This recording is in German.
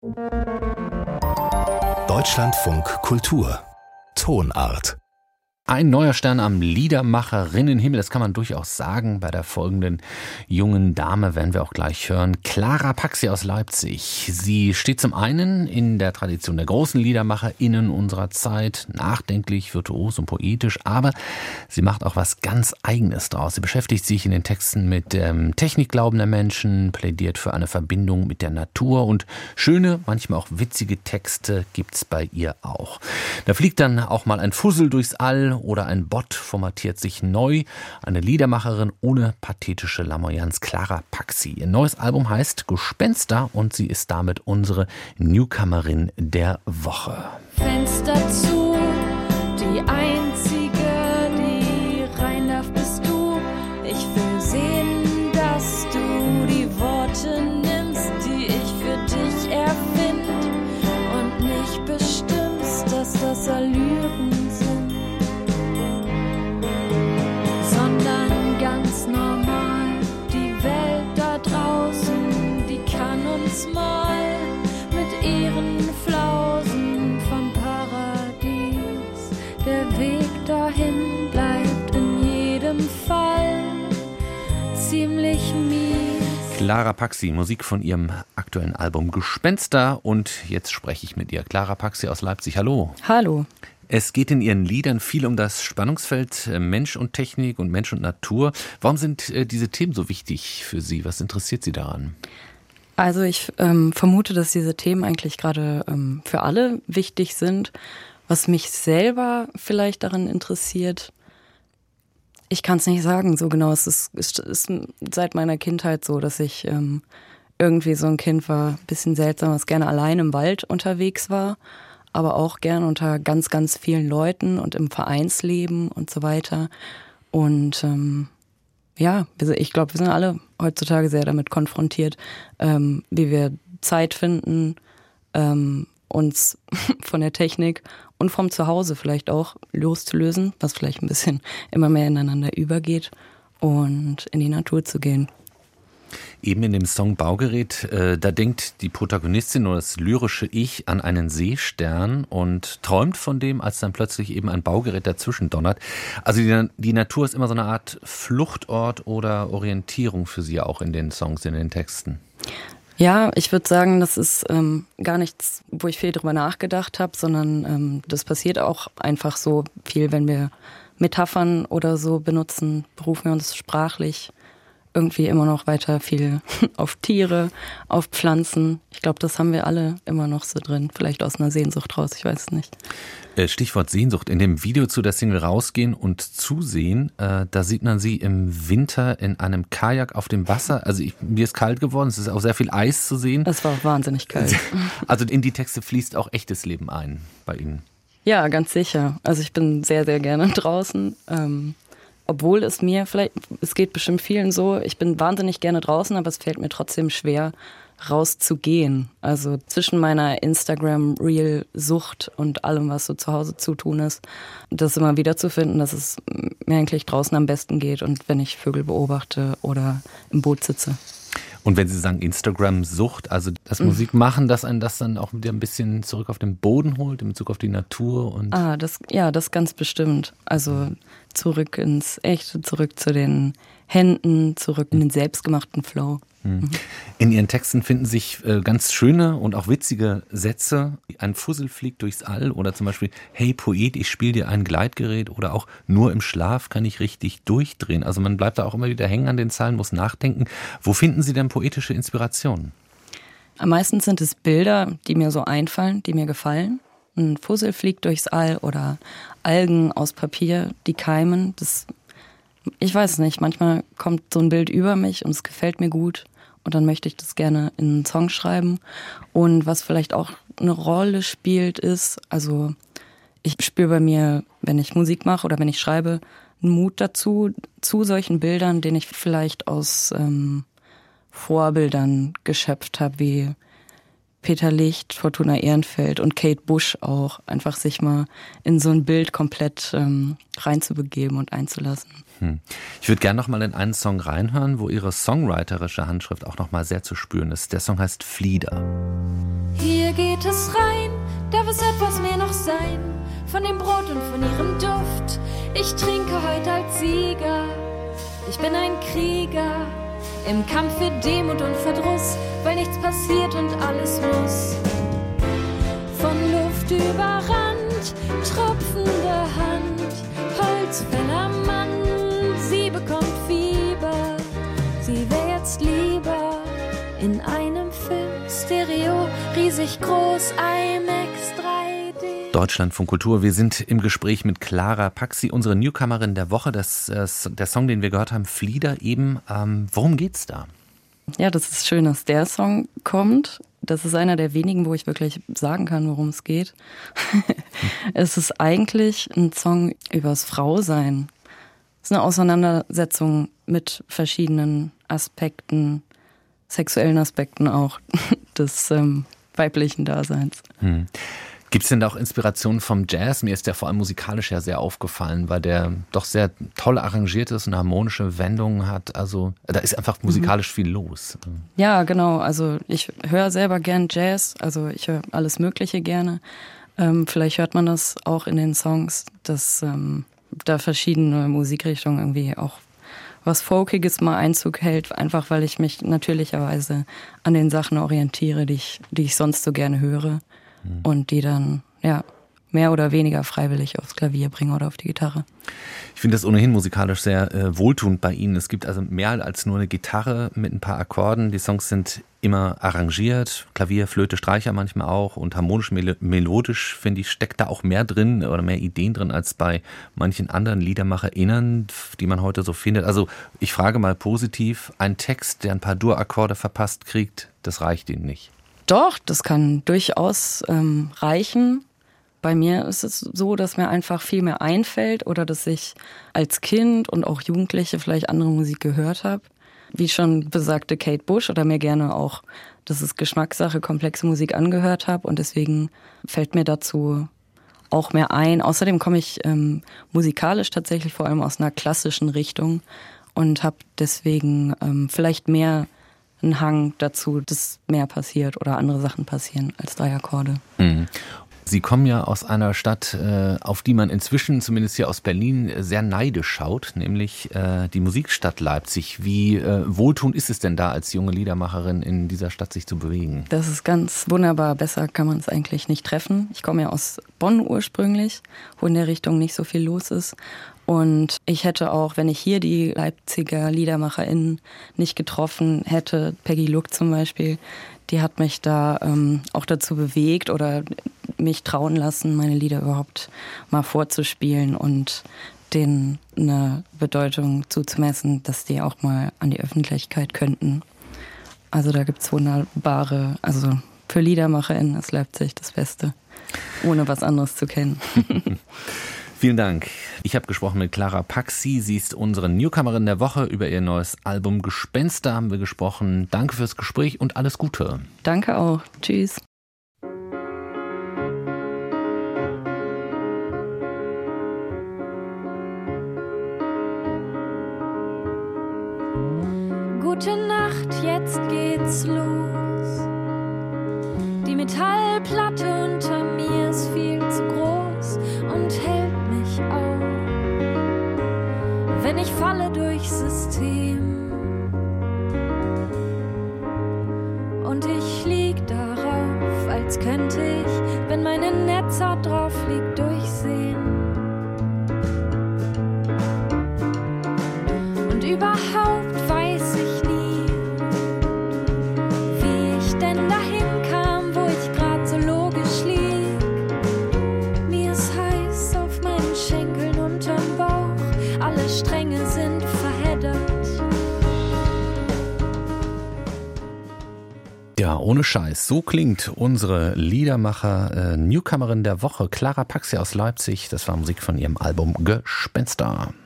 Deutschlandfunk Kultur Tonart. Ein neuer Stern am Liedermacherinnenhimmel, das kann man durchaus sagen. Bei der folgenden jungen Dame werden wir auch gleich hören. Clara Paxi aus Leipzig. Sie steht zum einen in der Tradition der großen LiedermacherInnen unserer Zeit, nachdenklich, virtuos und poetisch, aber sie macht auch was ganz Eigenes draus. Sie beschäftigt sich in den Texten mit dem Technikglauben der Menschen, plädiert für eine Verbindung mit der Natur und schöne, manchmal auch witzige Texte gibt's bei ihr auch. Da fliegt dann auch mal ein Fussel durchs All oder ein Bot formatiert sich neu. Eine Liedermacherin ohne pathetische Lamoyanz, Clara Paxi. Ihr neues Album heißt Gespenster und sie ist damit unsere Newcomerin der Woche. Fenster zu, die einzige, die rein darf, bist du. Ich will sehen, dass du die Worte nimmst, die ich für dich erfind und nicht bestimmst, dass das Allüren sind. Sondern ganz normal, die Welt da draußen, die kann uns mal mit ihren Flausen vom Paradies. Der Weg dahin bleibt in jedem Fall ziemlich mies. Clara Paxi, Musik von ihrem aktuellen Album Gespenster und jetzt spreche ich mit ihr. Clara Paxi aus Leipzig, hallo. Hallo. Es geht in Ihren Liedern viel um das Spannungsfeld Mensch und Technik und Mensch und Natur. Warum sind diese Themen so wichtig für Sie? Was interessiert Sie daran? Also ich vermute, dass diese Themen eigentlich gerade für alle wichtig sind. Was mich selber vielleicht daran interessiert, ich kann es nicht sagen so genau. Es ist seit meiner Kindheit so, dass ich irgendwie so ein Kind war, ein bisschen seltsam, was gerne allein im Wald unterwegs war, aber auch gern unter ganz, ganz vielen Leuten und im Vereinsleben und so weiter. Und ich glaube, wir sind alle heutzutage sehr damit konfrontiert, wie wir Zeit finden, uns von der Technik und vom Zuhause vielleicht auch loszulösen, was vielleicht ein bisschen immer mehr ineinander übergeht und in die Natur zu gehen. Eben in dem Song Baugerät, da denkt die Protagonistin oder das lyrische Ich an einen Seestern und träumt von dem, als dann plötzlich eben ein Baugerät dazwischen donnert. Also die Natur ist immer so eine Art Fluchtort oder Orientierung für sie auch in den Songs, in den Texten. Ja, ich würde sagen, das ist gar nichts, wo ich viel drüber nachgedacht habe, sondern das passiert auch einfach so viel, wenn wir Metaphern oder so benutzen, berufen wir uns sprachlich irgendwie immer noch weiter viel auf Tiere, auf Pflanzen. Ich glaube, das haben wir alle immer noch so drin. Vielleicht aus einer Sehnsucht raus, ich weiß es nicht. Stichwort Sehnsucht. In dem Video zu der Single Rausgehen und Zusehen, da sieht man sie im Winter in einem Kajak auf dem Wasser. Also mir ist kalt geworden, es ist auch sehr viel Eis zu sehen. Es war wahnsinnig kalt. Also in die Texte fließt auch echtes Leben ein bei Ihnen. Ja, ganz sicher. Also ich bin sehr, sehr gerne draußen. Obwohl es geht bestimmt vielen so, ich bin wahnsinnig gerne draußen, aber es fällt mir trotzdem schwer, rauszugehen. Also zwischen meiner Instagram-Reel-Sucht und allem, was so zu Hause zu tun ist, das immer wieder zu finden, dass es mir eigentlich draußen am besten geht und wenn ich Vögel beobachte oder im Boot sitze. Und wenn Sie sagen Instagram-Sucht, also das Musikmachen, dass einen das dann auch wieder ein bisschen zurück auf den Boden holt, in Bezug auf die Natur? Und das ganz bestimmt. Also zurück ins Echte, zurück zu den Händen, zurück in den selbstgemachten Flow. In Ihren Texten finden sich ganz schöne und auch witzige Sätze. Ein Fussel fliegt durchs All oder zum Beispiel, hey Poet, ich spiele dir ein Gleitgerät oder auch nur im Schlaf kann ich richtig durchdrehen. Also man bleibt da auch immer wieder hängen an den Zeilen, muss nachdenken. Wo finden Sie denn poetische Inspirationen? Am meisten sind es Bilder, die mir so einfallen, die mir gefallen. Ein Fussel fliegt durchs All oder Algen aus Papier, die keimen. Ich weiß es nicht, manchmal kommt so ein Bild über mich und es gefällt mir gut. Und dann möchte ich das gerne in einen Song schreiben. Und was vielleicht auch eine Rolle spielt, ist, also ich spüre bei mir, wenn ich Musik mache oder wenn ich schreibe, einen Mut dazu, zu solchen Bildern, den ich vielleicht aus Vorbildern geschöpft habe, wie Peter Licht, Fortuna Ehrenfeld und Kate Bush auch, einfach sich mal in so ein Bild komplett reinzubegeben und einzulassen. Ich würde gerne noch mal in einen Song reinhören, wo Ihre songwriterische Handschrift auch noch mal sehr zu spüren ist. Der Song heißt Flieder. Hier mir geht es rein, darf es etwas mehr noch sein, von dem Brot und von ihrem Duft. Ich trinke heute als Sieger, ich bin ein Krieger, im Kampf für Demut und Verdruss, weil nichts passiert und alles muss. Von Luft überrannt, tropfende Hand, Holzfäller Mann, sie bekommt Fieber, sie wär jetzt lieber in einem Film, Stereo, riesig groß, IMAX 3D. Deutschlandfunk Kultur, wir sind im Gespräch mit Clara Paxi, unsere Newcomerin der Woche. Der Song, den wir gehört haben, Flieder eben. Worum geht's da? Ja, das ist schön, dass der Song kommt. Das ist einer der wenigen, wo ich wirklich sagen kann, worum es geht. Es ist eigentlich ein Song übers Frausein. Es ist eine Auseinandersetzung mit verschiedenen Aspekten, sexuellen Aspekten auch des weiblichen Daseins. Gibt es denn da auch Inspirationen vom Jazz? Mir ist der vor allem musikalisch ja sehr aufgefallen, weil der doch sehr toll arrangiert ist und harmonische Wendungen hat. Also da ist einfach musikalisch viel los. Ja, genau. Also ich höre selber gern Jazz. Also ich höre alles Mögliche gerne. Vielleicht hört man das auch in den Songs, dass da verschiedene Musikrichtungen irgendwie auch was Folkiges mal Einzug hält. Einfach weil ich mich natürlicherweise an den Sachen orientiere, die ich sonst so gerne höre. Und die dann, ja, mehr oder weniger freiwillig aufs Klavier bringen oder auf die Gitarre. Ich finde das ohnehin musikalisch sehr wohltuend bei Ihnen. Es gibt also mehr als nur eine Gitarre mit ein paar Akkorden. Die Songs sind immer arrangiert, Klavier, Flöte, Streicher manchmal auch und harmonisch, melodisch, finde ich, steckt da auch mehr drin oder mehr Ideen drin als bei manchen anderen LiedermacherInnen, die man heute so findet. Also ich frage mal positiv, ein Text, der ein paar Dur-Akkorde verpasst kriegt, das reicht Ihnen nicht. Doch, das kann durchaus reichen. Bei mir ist es so, dass mir einfach viel mehr einfällt oder dass ich als Kind und auch Jugendliche vielleicht andere Musik gehört habe. Wie schon besagte Kate Bush oder mir gerne auch, das ist Geschmackssache, komplexe Musik angehört habe und deswegen fällt mir dazu auch mehr ein. Außerdem komme ich musikalisch tatsächlich vor allem aus einer klassischen Richtung und habe deswegen vielleicht mehr einen Hang dazu, dass mehr passiert oder andere Sachen passieren als 3 Akkorde. Sie kommen ja aus einer Stadt, auf die man inzwischen, zumindest hier aus Berlin, sehr neidisch schaut, nämlich die Musikstadt Leipzig. Wie wohltuend ist es denn da als junge Liedermacherin in dieser Stadt sich zu bewegen? Das ist ganz wunderbar, besser kann man es eigentlich nicht treffen. Ich komme ja aus Bonn ursprünglich, wo in der Richtung nicht so viel los ist. Und ich hätte auch, wenn ich hier die Leipziger LiedermacherInnen nicht getroffen hätte, Peggy Luck zum Beispiel, die hat mich da auch dazu bewegt oder mich trauen lassen, meine Lieder überhaupt mal vorzuspielen und denen eine Bedeutung zuzumessen, dass die auch mal an die Öffentlichkeit könnten. Also da gibt's wunderbare, also für LiedermacherInnen ist Leipzig das Beste, ohne was anderes zu kennen. Vielen Dank. Ich habe gesprochen mit Clara Paxi. Sie ist unsere Newcomerin der Woche. Über ihr neues Album Gespenster haben wir gesprochen. Danke fürs Gespräch und alles Gute. Danke auch. Tschüss. Gute Nacht, jetzt geht's los. Die Metallplatte unter mir ist viel zu groß und hält mich auf, wenn ich falle durchs System. Und ich lieg darauf, als könnte ich, wenn meine Netzhaut drauf liegt, durchsehen. Und überhaupt weiß ich nie, wie ich denn dahin kam, wo ich grad so logisch lieg. Mir ist heiß auf meinen Schenkeln unterm Bauch, alle Stränge sind verheddert. Ja, ohne Scheiß. So klingt unsere Liedermacher Newcomerin der Woche, Clara Paxi aus Leipzig. Das war Musik von ihrem Album Gespenster.